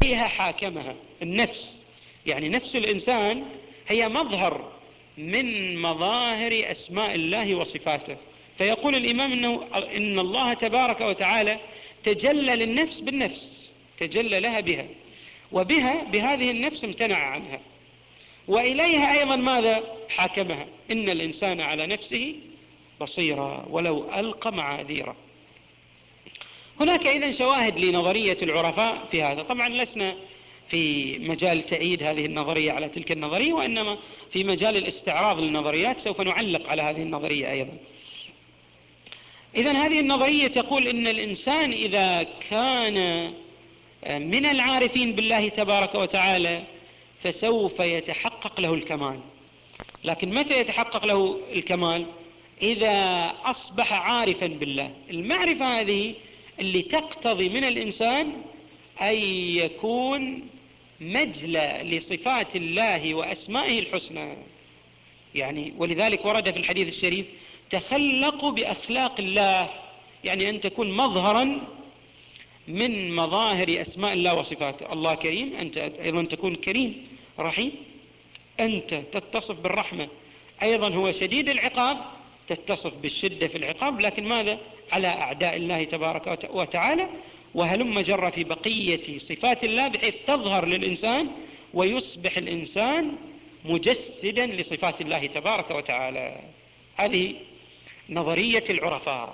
وإليها حاكمها. النفس يعني نفس الإنسان هي مظهر من مظاهر أسماء الله وصفاته. فيقول الإمام إن الله تبارك وتعالى تجلى للنفس بالنفس، تجلى لها بها، وبها بهذه النفس امتنع عنها، وإليها أيضا ماذا؟ حاكمها. إن الإنسان على نفسه بصيرا ولو ألقى معاذيره. هناك إذن شواهد لنظرية العرفاء في هذا. طبعا لسنا في مجال تأييد هذه النظرية على تلك النظرية، وإنما في مجال الاستعراض للنظريات سوف نعلق على هذه النظرية أيضا. إذن هذه النظرية تقول إن الإنسان إذا كان من العارفين بالله تبارك وتعالى فسوف يتحقق له الكمال. لكن متى يتحقق له الكمال؟ إذا أصبح عارفا بالله. المعرفة هذه اللي تقتضي من الإنسان أن يكون مجلى لصفات الله وأسمائه الحسنى. يعني ولذلك ورد في الحديث الشريف: تخلقوا بأخلاق الله، يعني أن تكون مظهرا من مظاهر أسماء الله وصفاته. الله كريم، أنت أيضا تكون كريم رحيم. أنت تتصف بالرحمة، أيضا هو شديد العقاب، تتصف بالشدة في العقاب، لكن ماذا؟ على أعداء الله تبارك وتعالى. وهلم جر في بقية صفات الله بحيث تظهر للإنسان ويصبح الإنسان مجسدا لصفات الله تبارك وتعالى. هذه نظرية العرفاء.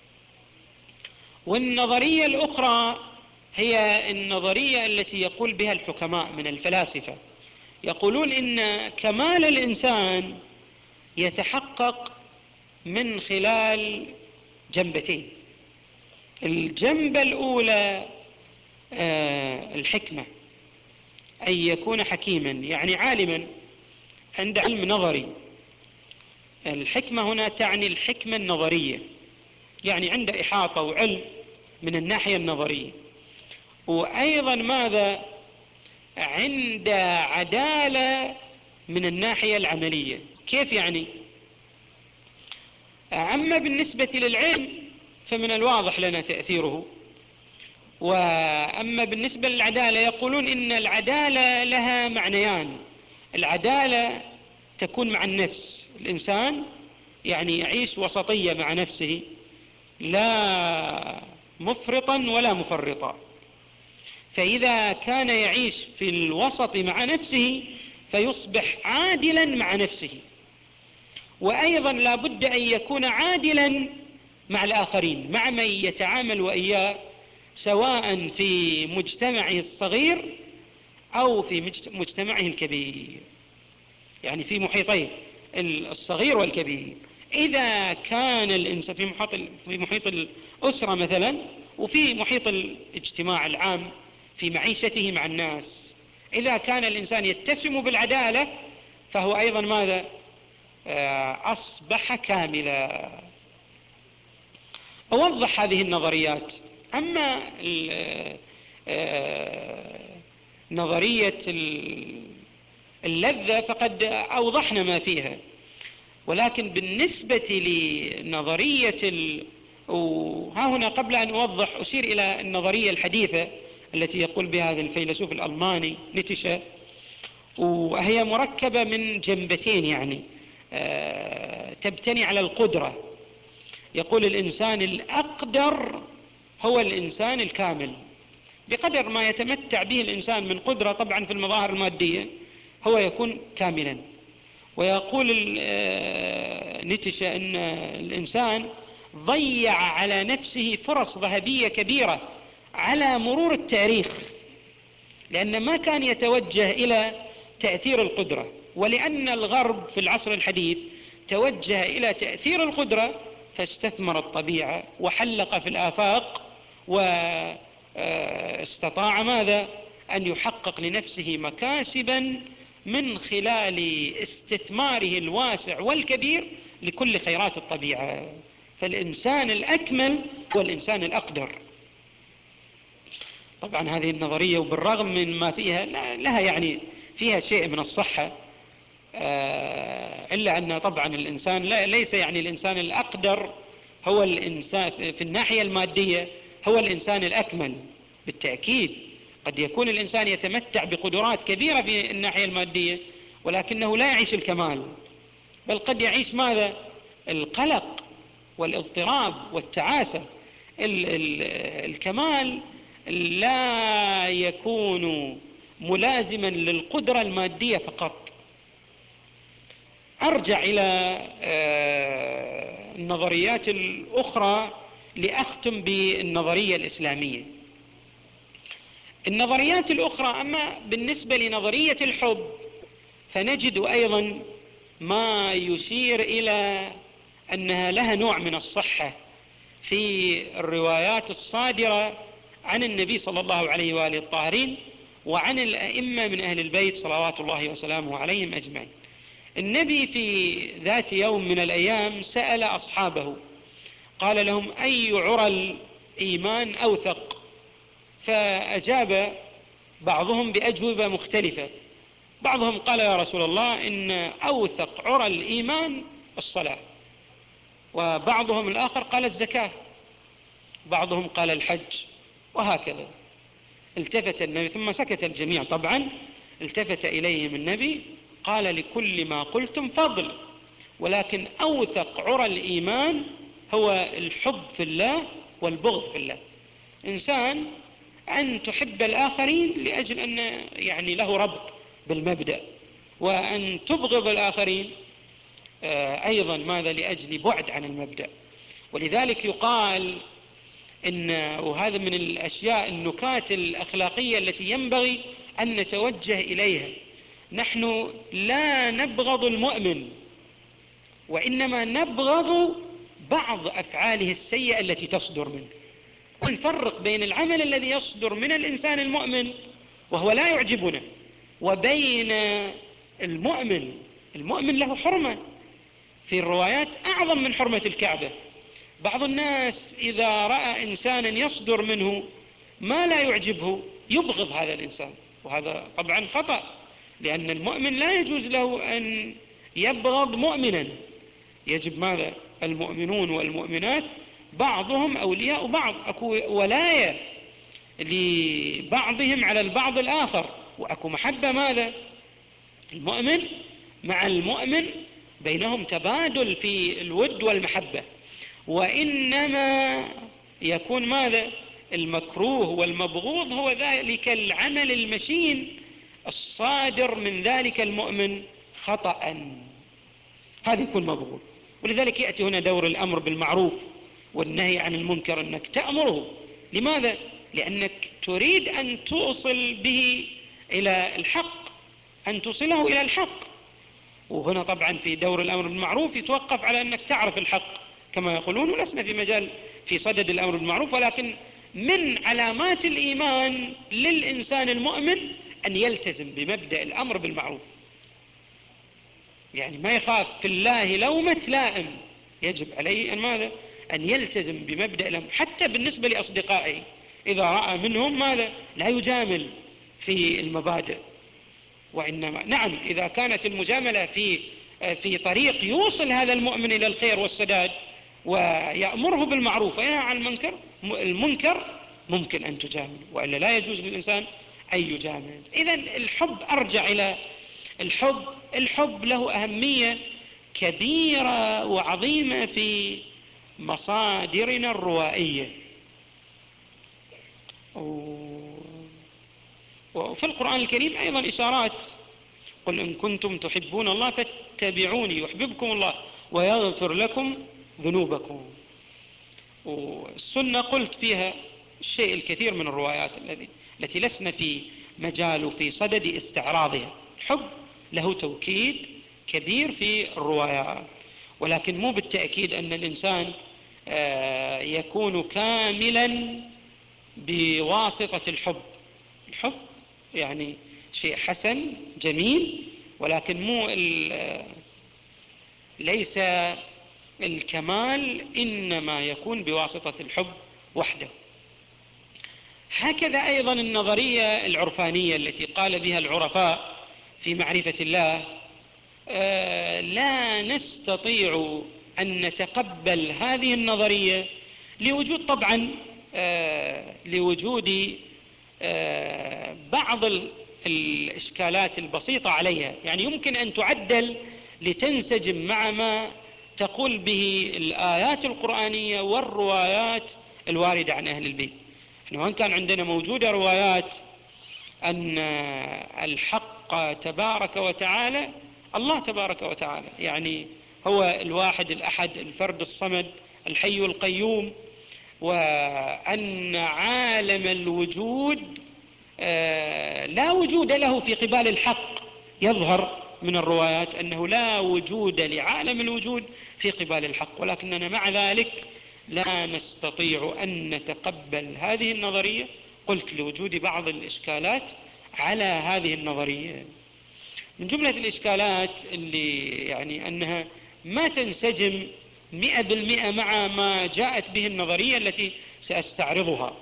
والنظرية الأخرى هي النظرية التي يقول بها الحكماء من الفلاسفة. يقولون إن كمال الإنسان يتحقق من خلال جنبتين. الجنبة الأولى الحكمة، أن يكون حكيما يعني عالما عند علم نظري. الحكمة هنا تعني الحكمة النظرية، يعني عند إحاطة وعلم من الناحية النظرية. وأيضا ماذا؟ عند عدالة من الناحية العملية. كيف يعني؟ أما بالنسبة للعلم فمن الواضح لنا تأثيره. وأما بالنسبة للعدالة يقولون إن العدالة لها معنيان. العدالة تكون مع النفس، الإنسان يعني يعيش وسطية مع نفسه، لا مفرطا ولا مفرطا. فإذا كان يعيش في الوسط مع نفسه فيصبح عادلا مع نفسه. وأيضا لا بد أن يكون عادلا مع الآخرين، مع من يتعامل وإياه، سواء في مجتمعه الصغير أو في مجتمعه الكبير، يعني في محيطين الصغير والكبير. إذا كان الإنسان في محيط الأسرة مثلا، وفي محيط الاجتماع العام في معيشته مع الناس، إذا كان الإنسان يتسم بالعدالة فهو أيضا ماذا؟ أصبح كاملا. أوضح هذه النظريات. أما نظرية اللذة فقد أوضحنا ما فيها. ولكن بالنسبة لنظرية وها هنا قبل أن أوضح أشير إلى النظرية الحديثة التي يقول بها هذا الفيلسوف الألماني نيتشه، وهي مركبة من جنبتين، يعني تبتني على القدرة. يقول الإنسان الأقدر هو الإنسان الكامل، بقدر ما يتمتع به الإنسان من قدرة طبعا في المظاهر المادية هو يكون كاملا. ويقول نيتشه أن الإنسان ضيع على نفسه فرص ذهبية كبيرة على مرور التاريخ، لأن ما كان يتوجه إلى تأثير القدرة، ولأن الغرب في العصر الحديث توجه إلى تأثير القدرة فاستثمر الطبيعة وحلق في الآفاق، واستطاع ماذا؟ أن يحقق لنفسه مكاسبا من خلال استثماره الواسع والكبير لكل خيرات الطبيعة. فالإنسان الأكمل هو الإنسان الأقدر. طبعا هذه النظرية وبالرغم من ما فيها لها يعني فيها شيء من الصحة، إلا أن طبعا الإنسان ليس يعني الإنسان الأقدر هو الإنسان في الناحية المادية هو الإنسان الأكمل بالتأكيد، قد يكون الإنسان يتمتع بقدرات كبيرة في الناحية المادية ولكنه لا يعيش الكمال، بل قد يعيش ماذا؟ القلق والاضطراب والتعاسة. الكمال لا يكون ملازما للقدرة المادية فقط. أرجع إلى النظريات الأخرى لأختم بالنظرية الإسلامية. النظريات الأخرى، أما بالنسبة لنظرية الحب فنجد أيضا ما يشير إلى أنها لها نوع من الصحة في الروايات الصادرة عن النبي صلى الله عليه وآله الطاهرين وعن الأئمة من أهل البيت صلوات الله وسلامه عليهم أجمعين. النبي في ذات يوم من الأيام سأل أصحابه قال لهم: أي عرى الإيمان أوثق؟ فأجاب بعضهم بأجوبة مختلفة. بعضهم قال: يا رسول الله، إن أوثق عرى الإيمان الصلاة. وبعضهم الآخر قال الزكاة. بعضهم قال الحج. وهكذا التفت النبي، ثم سكت الجميع. طبعا التفت إليهم النبي قال: لكل ما قلتم فضل، ولكن أوثق عرى الإيمان هو الحب في الله والبغض في الله. إنسان أن تحب الآخرين لأجل أن يعني له ربط بالمبدأ، وأن تبغض الآخرين أيضا ماذا؟ لأجل بعد عن المبدأ. ولذلك يقال إن، وهذا من الأشياء النكات الأخلاقية التي ينبغي أن نتوجه إليها، نحن لا نبغض المؤمن، وإنما نبغض بعض أفعاله السيئة التي تصدر منه. ونفرق بين العمل الذي يصدر من الإنسان المؤمن وهو لا يعجبنا، وبين المؤمن. المؤمن له حرمة في الروايات أعظم من حرمة الكعبة. بعض الناس إذا رأى إنسانا يصدر منه ما لا يعجبه يبغض هذا الإنسان، وهذا طبعا خطأ، لأن المؤمن لا يجوز له أن يبغض مؤمنا. يجب ماذا؟ المؤمنون والمؤمنات بعضهم أولياء بعض، أكو ولاية لبعضهم على البعض الآخر، وأكو محبة ماذا؟ المؤمن مع المؤمن بينهم تبادل في الود والمحبة. وإنما يكون ماذا؟ المكروه والمبغوض هو ذلك العمل المشين الصادر من ذلك المؤمن خطأ، هذا يكون مبغوض. ولذلك يأتي هنا دور الأمر بالمعروف والنهي عن المنكر، أنك تأمره. لماذا؟ لأنك تريد أن توصل به إلى الحق، أن توصله إلى الحق. وهنا طبعا في دور الأمر بالمعروف يتوقف على أنك تعرف الحق كما يقولون، ولسنا في مجال في صدد الأمر بالمعروف، ولكن من علامات الإيمان للإنسان المؤمن أن يلتزم بمبدأ الأمر بالمعروف، يعني ما يخاف في الله لومة لائم. يجب عليه أن ماذا؟ أن يلتزم بمبدأ الأمر حتى بالنسبة لأصدقائه، إذا رأى منهم ماذا؟ لا يجامل في المبادئ. وإنما نعم، إذا كانت المجاملة في طريق يوصل هذا المؤمن إلى الخير والسداد ويأمره بالمعروف وينهى عن المنكر ممكن أن تجامل، وإلا لا يجوز للإنسان أن يجامل. إذن الحب، أرجع إلى الحب له أهمية كبيرة وعظيمة في مصادرنا الروائية. وفي القرآن الكريم أيضا إشارات: قل إن كنتم تحبون الله فاتبعوني يحببكم الله ويغفر لكم ذنوبكم. والسنة قلت فيها الشيء الكثير من الروايات التي لسنا في مجال في صدد استعراضها. الحب له توكيد كبير في الروايات، ولكن مو بالتأكيد أن الإنسان يكون كاملا بواسطة الحب. الحب يعني شيء حسن جميل، ولكن ليس الكمال إنما يكون بواسطة الحب وحده. هكذا أيضا النظرية العرفانية التي قال بها العرفاء في معرفة الله، لا نستطيع أن نتقبل هذه النظرية لوجود طبعا لوجود بعض الإشكالات البسيطة عليها، يعني يمكن أن تعدل لتنسجم مع ما تقول به الآيات القرآنية والروايات الواردة عن أهل البيت. وإن كان عندنا موجودة روايات أن الحق تبارك وتعالى الله تبارك وتعالى، يعني هو الواحد الأحد الفرد الصمد الحي القيوم، وأن عالم الوجود لا وجود له في قبال الحق. يظهر من الروايات أنه لا وجود لعالم الوجود في قبال الحق، ولكننا مع ذلك لا نستطيع أن نتقبل هذه النظرية، قلت لوجود بعض الإشكالات على هذه النظرية. من جملة الإشكالات اللي يعني أنها ما تنسجم 100% مع ما جاءت به النظرية التي سأستعرضها.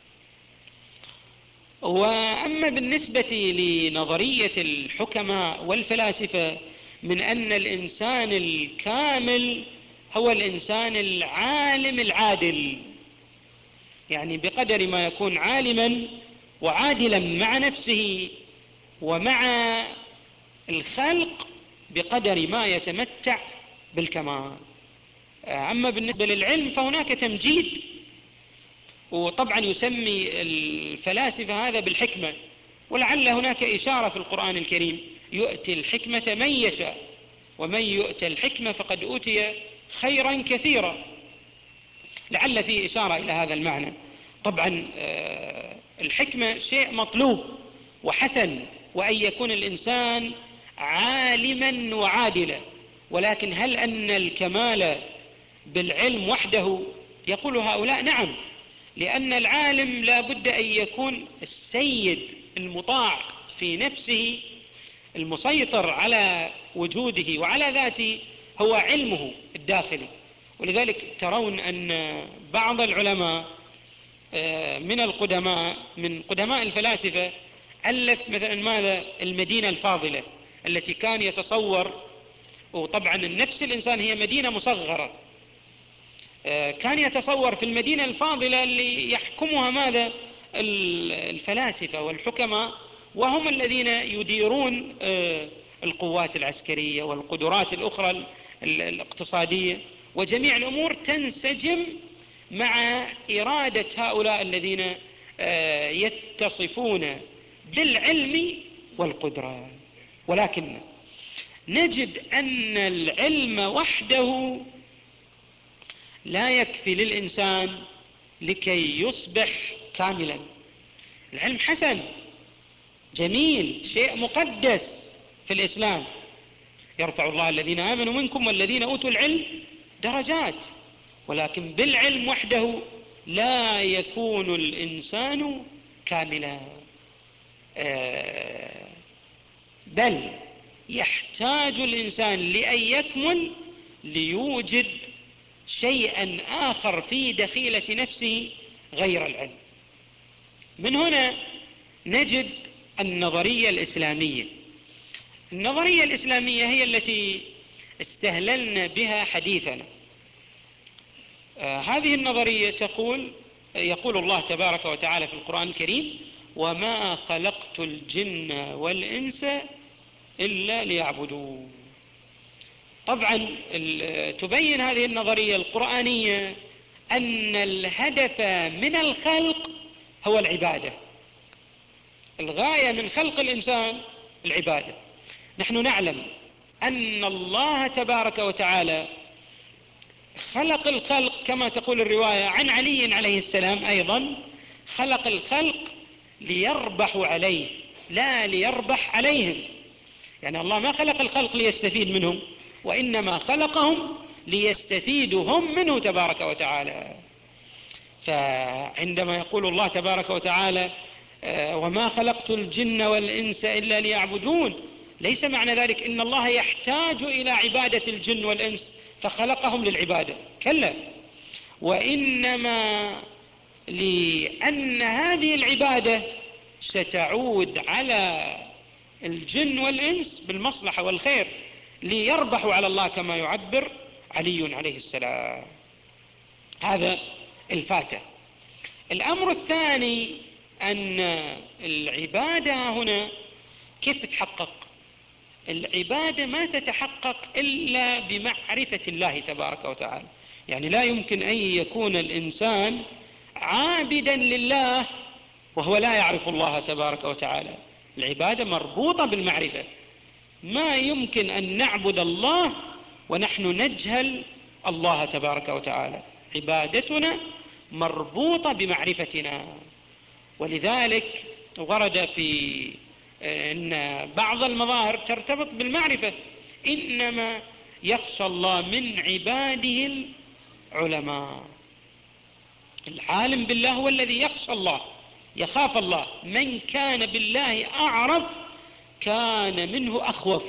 وأما بالنسبة لنظرية الحكماء والفلاسفة من أن الإنسان الكامل هو الإنسان العالم العادل، يعني بقدر ما يكون عالما وعادلا مع نفسه ومع الخلق بقدر ما يتمتع بالكمال. أما بالنسبة للعلم فهناك تمجيد، وطبعا يسمي الفلاسفة هذا بالحكمة، ولعل هناك إشارة في القرآن الكريم يؤتي الحكمة من يشاء ومن يؤتى الحكمة فقد أوتي خيرا كثيرا، لعل فيه إشارة إلى هذا المعنى. طبعا الحكمة شيء مطلوب وحسن، وأن يكون الإنسان عالما وعادلا، ولكن هل أن الكمال بالعلم وحده؟ يقول هؤلاء نعم، لأن العالم لا بد أن يكون السيد المطاع في نفسه المسيطر على وجوده وعلى ذاته هو علمه الداخلي. ولذلك ترون أن بعض العلماء من قدماء الفلاسفة ألف مثلا ماذا المدينة الفاضلة التي كان يتصور، وطبعا النفس الإنسان هي مدينة مصغرة، كان يتصور في المدينة الفاضلة اللي يحكمها ماذا الفلاسفة والحكماء، وهم الذين يديرون القوات العسكرية والقدرات الأخرى الاقتصادية، وجميع الأمور تنسجم مع إرادة هؤلاء الذين يتصفون بالعلم والقدرة. ولكن نجد أن العلم وحده لا يكفي للإنسان لكي يصبح كاملا. العلم حسن جميل، شيء مقدس في الإسلام، يرفع الله الذين آمنوا منكم والذين أوتوا العلم درجات، ولكن بالعلم وحده لا يكون الإنسان كاملا، بل يحتاج الإنسان لأن يكمل ليوجد شيئا آخر في دخيلة نفسه غير العلم. من هنا نجد النظرية الإسلامية. النظرية الإسلامية هي التي استهللنا بها حديثنا. هذه النظرية يقول الله تبارك وتعالى في القرآن الكريم: وما خلقت الجن والإنس إلا ليعبدون. طبعا تبين هذه النظرية القرآنية أن الهدف من الخلق هو العبادة، الغاية من خلق الإنسان العبادة. نحن نعلم أن الله تبارك وتعالى خلق الخلق كما تقول الرواية عن علي عليه السلام، أيضا خلق الخلق ليربحوا عليه لا ليربح عليهم. يعني الله ما خلق الخلق ليستفيد منهم، وإنما خلقهم ليستفيدوا هم منه تبارك وتعالى. فعندما يقول الله تبارك وتعالى وما خلقت الجن والإنس إلا ليعبدون، ليس معنى ذلك إن الله يحتاج إلى عبادة الجن والإنس فخلقهم للعبادة، كلا، وإنما لأن هذه العبادة ستعود على الجن والإنس بالمصلحة والخير ليربحوا على الله كما يعبر علي عليه السلام. هذا الفاتح. الأمر الثاني أن العبادة هنا كيف تتحقق؟ العبادة ما تتحقق إلا بمعرفة الله تبارك وتعالى. يعني لا يمكن أن يكون الإنسان عابدا لله وهو لا يعرف الله تبارك وتعالى. العبادة مربوطة بالمعرفة. ما يمكن أن نعبد الله ونحن نجهل الله تبارك وتعالى. عبادتنا مربوطة بمعرفتنا. ولذلك ورد في أن بعض المظاهر ترتبط بالمعرفة. إنما يخشى الله من عباده العلماء. العالم بالله هو الذي يخشى الله، يخاف الله. من كان بالله أعرف كان منه أخوف.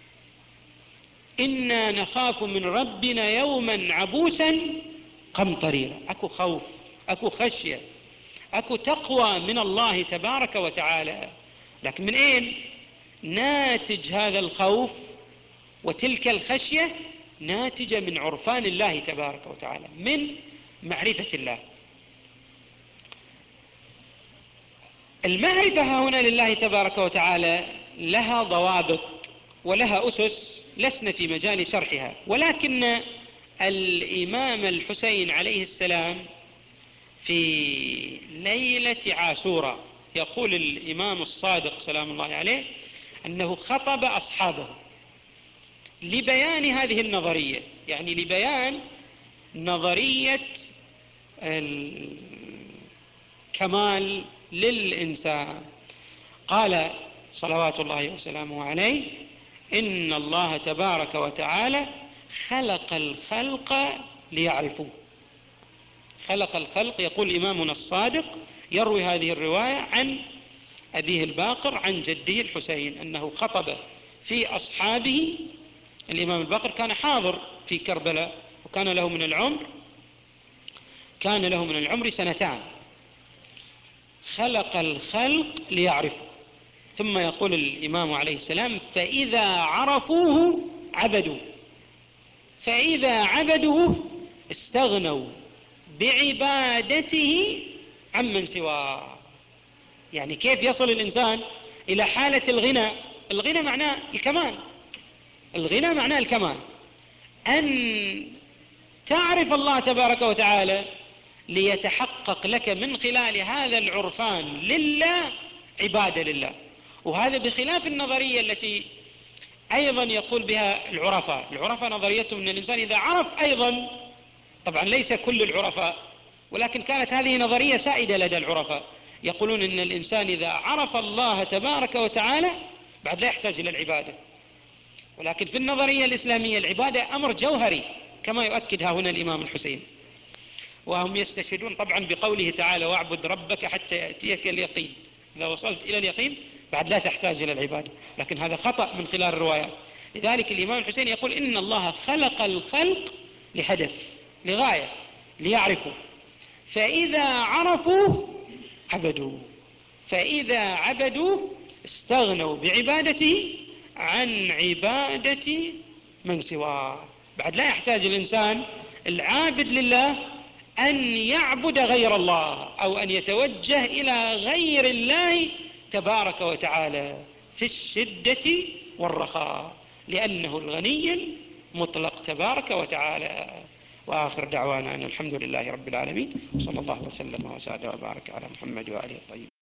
إنا نخاف من ربنا يوما عبوسا قمطريرا. أكو خوف، أكو خشية، أكو تقوى من الله تبارك وتعالى. لكن من أين ناتج هذا الخوف وتلك الخشية؟ ناتجة من عرفان الله تبارك وتعالى، من معرفة الله. المعرفة هنا لله تبارك وتعالى لها ضوابط ولها أسس لسنا في مجال شرحها. ولكن الإمام الحسين عليه السلام في ليلة عاشوراء يقول الإمام الصادق سلام الله عليه أنه خطب أصحابه لبيان هذه النظرية، يعني لبيان نظرية الكمال للإنسان. قال صلوات الله وسلامه عليه: إن الله تبارك وتعالى خلق الخلق ليعرفوه. خلق الخلق، يقول إمامنا الصادق يروي هذه الرواية عن أبيه الباقر عن جده الحسين أنه خطب في أصحابه. الإمام الباقر كان حاضر في كربلاء وكان له من العمر 2 سنين. خلق الخلق ليعرفوا. ثم يقول الإمام عليه السلام: فإذا عرفوه عبدوا، فإذا عبدوه استغنوا بعبادته عمن سواه. يعني كيف يصل الإنسان إلى حالة الغنى؟ الغنى معناه الكمال. الغنى معناه الكمال، أن تعرف الله تبارك وتعالى ليتحقق لك من خلال هذا العرفان لله عبادة لله. وهذا بخلاف النظرية التي أيضا يقول بها العرفاء نظريتهم أن الإنسان إذا عرف أيضا، طبعا ليس كل العرفاء، ولكن كانت هذه نظرية سائدة لدى العرفاء، يقولون أن الإنسان إذا عرف الله تبارك وتعالى بعد لا يحتاج إلى العبادة. ولكن في النظرية الإسلامية العبادة أمر جوهري كما يؤكدها هنا الإمام الحسين. وهم يستشهدون طبعا بقوله تعالى: واعبد ربك حتى يأتيك اليقين. إذا وصلت إلى اليقين بعد لا تحتاج إلى العبادة. لكن هذا خطأ من خلال الروايات. لذلك الإمام الحسين يقول: إن الله خلق الخلق لهدف، لغاية، ليعرفوا. فإذا عرفوا عبدوا، فإذا عبدوا استغنوا بعبادته عن عبادة من سواه. بعد لا يحتاج الإنسان العابد لله أن يعبد غير الله أو أن يتوجه إلى غير الله تبارك وتعالى في الشدة والرخاء، لأنه الغني المطلق تبارك وتعالى. وآخر دعوانا أن الحمد لله رب العالمين، وصلى الله وسلم وزاد وبارك على محمد وآله الطيبين.